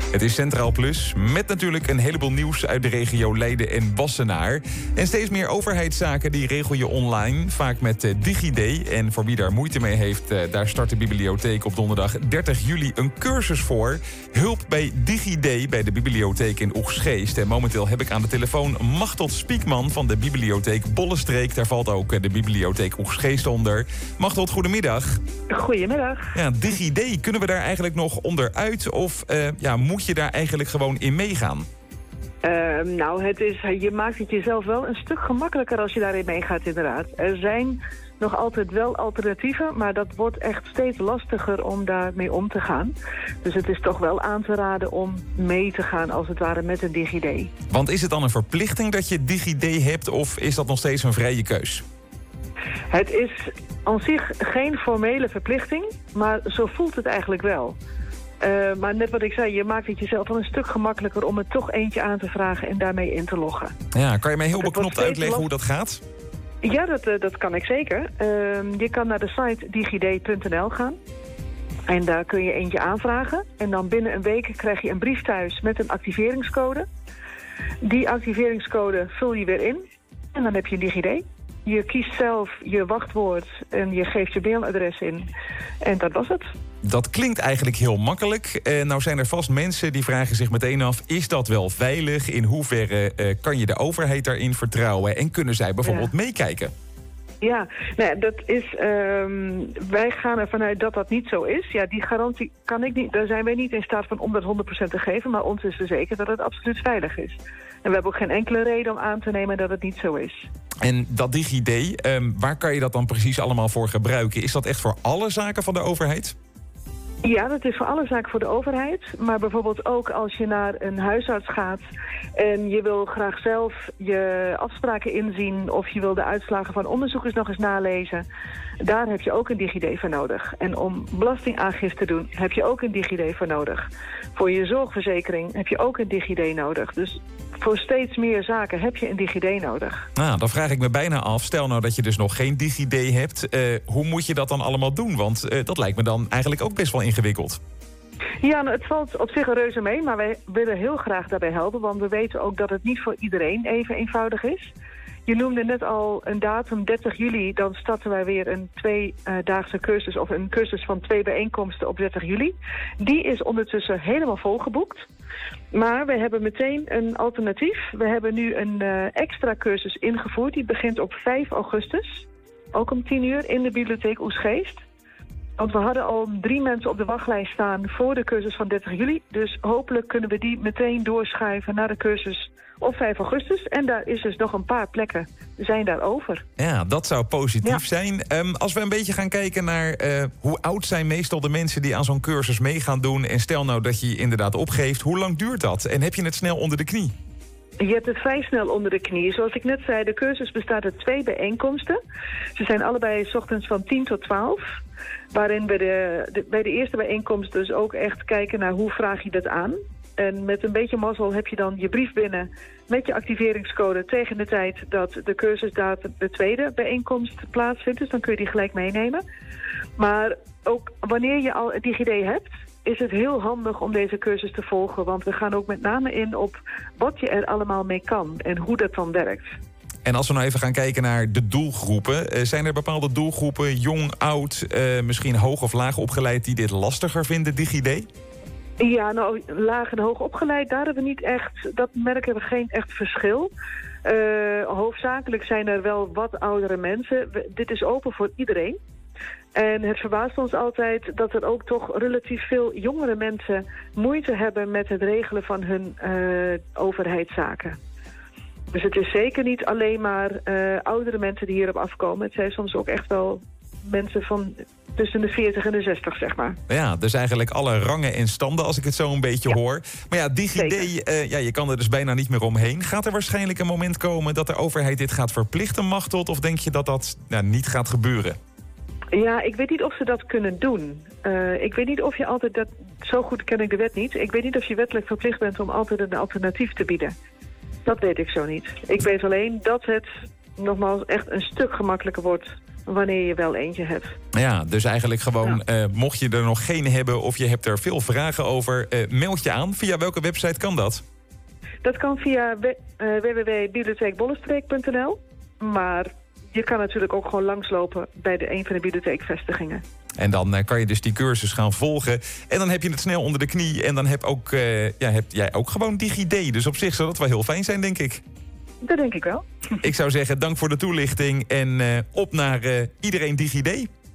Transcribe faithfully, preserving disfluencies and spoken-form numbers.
Het is Centraal Plus, met natuurlijk een heleboel nieuws uit de regio Leiden en Wassenaar. En steeds meer overheidszaken die regel je online, vaak met uh, DigiD. En voor wie daar moeite mee heeft, uh, daar start de bibliotheek op donderdag dertig juli een cursus voor. Hulp bij DigiD bij de bibliotheek in Oegstgeest. En momenteel heb ik aan de telefoon Machteld Spiekman van de bibliotheek Bollenstreek. Daar valt ook uh, de bibliotheek Oegstgeest onder. Machteld, goedemiddag. Goedemiddag. Ja, DigiD, kunnen we daar eigenlijk nog onderuit? Of uh, ja, moet je daar eigenlijk gewoon in meegaan? Uh, nou, het is, je maakt het jezelf wel een stuk gemakkelijker als je daarin meegaat, inderdaad. Er zijn nog altijd wel alternatieven, maar dat wordt echt steeds lastiger om daarmee om te gaan. Dus het is toch wel aan te raden om mee te gaan, als het ware, met een DigiD. Want is het dan een verplichting dat je DigiD hebt, of is dat nog steeds een vrije keus? Het is aan zich geen formele verplichting, maar zo voelt het eigenlijk wel. Uh, maar net wat ik zei, je maakt het jezelf wel een stuk gemakkelijker om er toch eentje aan te vragen en daarmee in te loggen. Ja, kan je mij heel Het beknopt wordt uitleggen steeds hoe dat gaat? Ja, dat, uh, dat kan ik zeker. Uh, je kan naar de site digid punt n l gaan. En daar kun je eentje aanvragen. En dan binnen een week krijg je een brief thuis met een activeringscode. Die activeringscode vul je weer in. En dan heb je een DigiD. Je kiest zelf je wachtwoord en je geeft je mailadres in. En dat was het. Dat klinkt eigenlijk heel makkelijk. Uh, nou zijn er vast mensen die vragen zich meteen af, is dat wel veilig? In hoeverre uh, kan je de overheid daarin vertrouwen? En kunnen zij bijvoorbeeld ja. meekijken? Ja, nou, dat is, um, wij gaan ervan uit dat dat niet zo is. Ja, die garantie kan ik niet, daar zijn wij niet in staat van om dat honderd procent te geven. Maar ons is verzekerd dat het absoluut veilig is. En we hebben ook geen enkele reden om aan te nemen dat het niet zo is. En dat DigiD, um, waar kan je dat dan precies allemaal voor gebruiken? Is dat echt voor alle zaken van de overheid? Ja, dat is voor alle zaken voor de overheid. Maar bijvoorbeeld ook als je naar een huisarts gaat en je wil graag zelf je afspraken inzien of je wil de uitslagen van onderzoekers nog eens nalezen. Daar heb je ook een DigiD voor nodig. En om belastingaangifte te doen heb je ook een DigiD voor nodig. Voor je zorgverzekering heb je ook een DigiD nodig. Dus voor steeds meer zaken heb je een DigiD nodig. Nou, dan vraag ik me bijna af. Stel nou dat je dus nog geen DigiD hebt. Uh, hoe moet je dat dan allemaal doen? Want uh, dat lijkt me dan eigenlijk ook best wel ingewikkeld. Ja, nou, het valt op zich een reuze mee, maar wij willen heel graag daarbij helpen. Want we weten ook dat het niet voor iedereen even eenvoudig is. Je noemde net al een datum, dertig juli, dan starten wij weer een tweedaagse cursus of een cursus van twee bijeenkomsten op dertig juli. Die is ondertussen helemaal volgeboekt. Maar we hebben meteen een alternatief. We hebben nu een uh, extra cursus ingevoerd. Die begint op vijf augustus, ook om tien uur in de bibliotheek Oegstgeest. Want we hadden al drie mensen op de wachtlijst staan voor de cursus van dertig juli. Dus hopelijk kunnen we die meteen doorschuiven naar de cursus op vijf augustus. En daar is dus nog een paar plekken zijn daar over. Ja, dat zou positief ja. zijn. Um, als we een beetje gaan kijken naar uh, hoe oud zijn meestal de mensen die aan zo'n cursus mee gaan doen. En stel nou dat je je inderdaad opgeeft, hoe lang duurt dat? En heb je het snel onder de knie? Je hebt het vrij snel onder de knie. Zoals ik net zei, de cursus bestaat uit twee bijeenkomsten. Ze zijn allebei 's ochtends van tien tot twaalf. Waarin we de, de, bij de eerste bijeenkomst dus ook echt kijken naar hoe vraag je dat aan. En met een beetje mazzel heb je dan je brief binnen met je activeringscode tegen de tijd dat de cursusdatum de tweede bijeenkomst plaatsvindt. Dus dan kun je die gelijk meenemen. Maar ook wanneer je al het DigiD hebt, is het heel handig om deze cursus te volgen. Want we gaan ook met name in op wat je er allemaal mee kan en hoe dat dan werkt. En als we nou even gaan kijken naar de doelgroepen. Uh, zijn er bepaalde doelgroepen, jong, oud, uh, misschien hoog of laag opgeleid, die dit lastiger vinden, DigiD? Ja, nou, laag en hoog opgeleid, daar hebben we niet echt, dat merken we geen echt verschil. Uh, hoofdzakelijk zijn er wel wat oudere mensen. We, dit is open voor iedereen. En het verbaast ons altijd dat er ook toch relatief veel jongere mensen moeite hebben met het regelen van hun uh, overheidszaken. Dus het is zeker niet alleen maar uh, oudere mensen die hierop afkomen. Het zijn soms ook echt wel mensen van tussen de veertig en de zestig, zeg maar. Ja, dus eigenlijk alle rangen en standen, als ik het zo een beetje ja. hoor. Maar ja, DigiD, uh, ja, je kan er dus bijna niet meer omheen. Gaat er waarschijnlijk een moment komen dat de overheid dit gaat verplichten, Machteld? Of denk je dat dat nou, niet gaat gebeuren? Ja, ik weet niet of ze dat kunnen doen. Uh, ik weet niet of je altijd dat... Zo goed ken ik de wet niet. Ik weet niet of je wettelijk verplicht bent om altijd een alternatief te bieden. Dat weet ik zo niet. Ik weet alleen dat het nogmaals echt een stuk gemakkelijker wordt wanneer je wel eentje hebt. Ja, dus eigenlijk gewoon, ja. uh, mocht je er nog geen hebben of je hebt er veel vragen over, uh, meld je aan. Via welke website kan dat? Dat kan via w w w punt bibliotheek bollenstreek punt n l. Maar je kan natuurlijk ook gewoon langslopen bij de een van de bibliotheekvestigingen. En dan uh, kan je dus die cursus gaan volgen. En dan heb je het snel onder de knie. En dan heb, ook, uh, ja, heb jij ook gewoon DigiD. Dus op zich zou dat wel heel fijn zijn, denk ik. Dat denk ik wel. Ik zou zeggen, dank voor de toelichting. En uh, op naar uh, iedereen DigiD.